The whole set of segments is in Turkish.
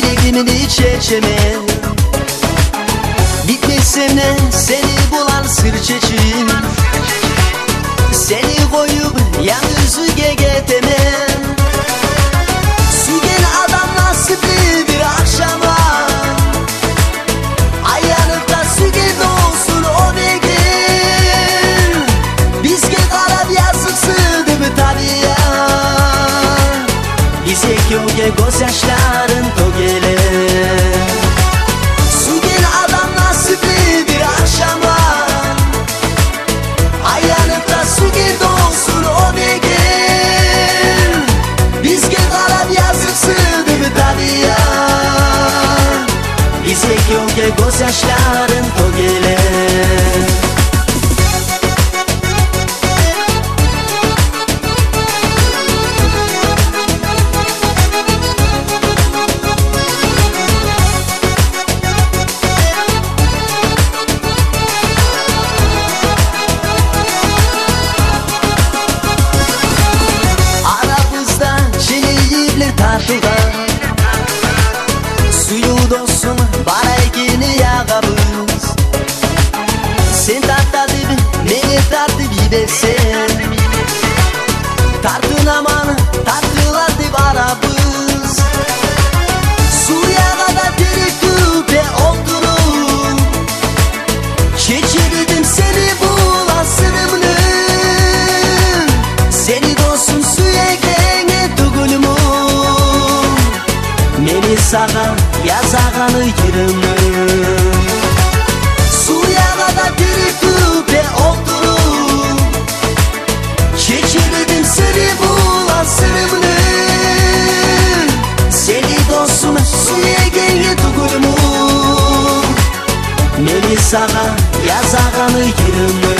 Yüreğimini çeçeme bitmesem ne seni bulan sır çeçim. Seni koyup yalnızlığa getemem. Sügen adam nasipli bir akşama ayyanıp da sügen olsun o begin. Bizge karab yazık sığdı tabiya. Bize köge göz yaşların togele. Sügen adam nasipli bir akşama ayyanıp da sügen olsun o begin. Bizge karab yazık sığdı tabiya. Bize köge göz yaşların togele. Suyu dostum bana ekini yağabız. Sen tartta dibi beni tarttı bir de sen. Tartın aman tartılar dip arabız. Suya kadar diri küpe oldum. Geçirdim seni bulan sırrımını. Seni dostum suya gene tugulmu. Meni sana yazağını yırımı. Suya kadar diri küpe oldum. Geçirdim seni bulan sırrımını. Seni dostum suya genge tugulmu. Meni sana yazağını yırımı.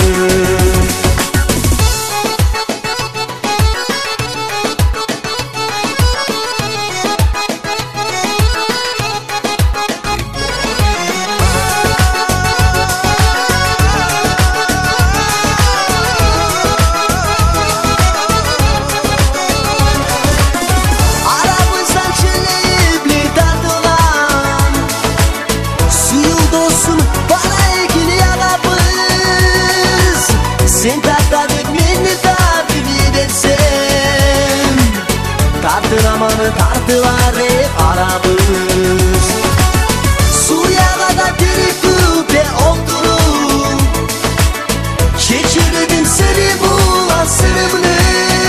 Sen tarttadık beni tartıp edersen. Tartın amanı tartılar hep arabız. Suya kadar diri küpe oldum. Geçirdim seni bulan sırrımını.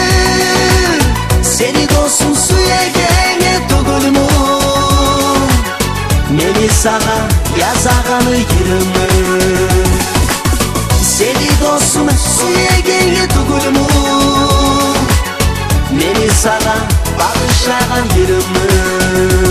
Seni dostum suya gene tugulmu. Meni sana yazağını yırımı. Seni dostum suya genge tugulmu. Meni sana bağışlayan yırımı.